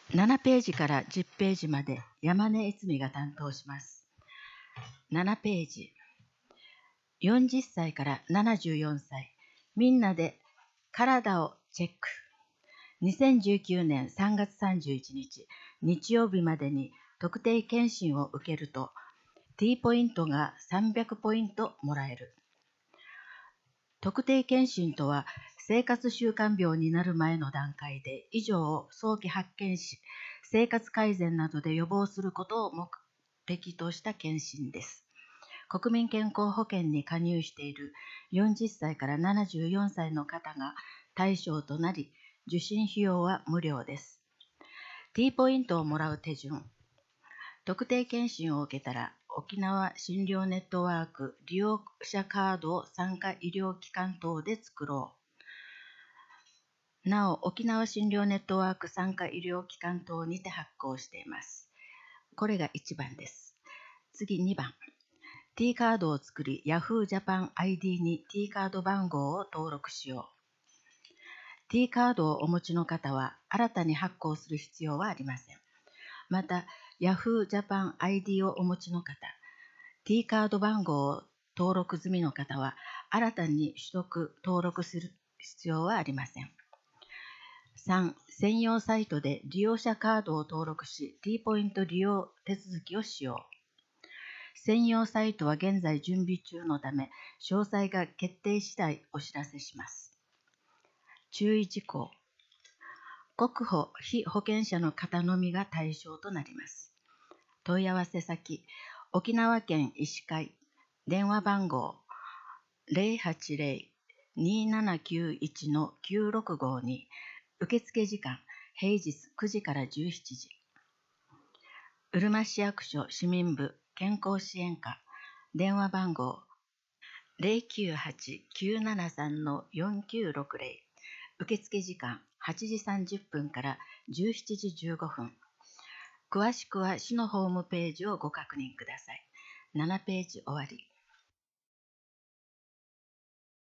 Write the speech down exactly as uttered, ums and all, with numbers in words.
ななページからじゅっページまで山根悦美が担当します。ななページ、よんじゅっさいからななじゅうよんさい、みんなで体をチェック。にせんじゅうきゅうねんさんがつさんじゅういちにち、日曜日までに特定健診を受けると、T ポイントがさんびゃくポイントもらえる。特定健診とは、生活習慣病になる前の段階で異常を早期発見し、生活改善などで予防することを目的とした健診です。国民健康保険に加入しているよんじゅっさいからななじゅうよんさいの方が対象となり、受診費用は無料です。T ポイントをもらう手順。特定健診を受けたら、沖縄診療ネットワーク利用者カードを産科医療機関等で作ろう。なお、沖縄診療ネットワーク産科医療機関等にて発行しています。これがいちばんです。次にばん。T カードを作り、Yahoo! Japan アイディー に T カード番号を登録しよう。T カードをお持ちの方は、新たに発行する必要はありません。また、Yahoo! Japan アイディー をお持ちの方、T カード番号を登録済みの方は、新たに取得・登録する必要はありません。さん. 専用サイトで利用者カードを登録し、T ポイント利用手続きをしよう。専用サイトは現在準備中のため、詳細が決定次第お知らせします。注意事項。国保・被保険者の方のみが対象となります。問い合わせ先、沖縄県医師会、電話番号 ゼロはちゼロ にーななきゅういち のきゅうろくごに、受付時間、平日くじからじゅうしちじ。うるま市役所市民部健康支援課、電話番号 ゼロきゅうはち きゅうななさん のよんきゅうろくゼロ。受付時間はちじさんじゅっぷんからじゅうしちじじゅうごふん。詳しくは市のホームページをご確認ください。ななページ終わり。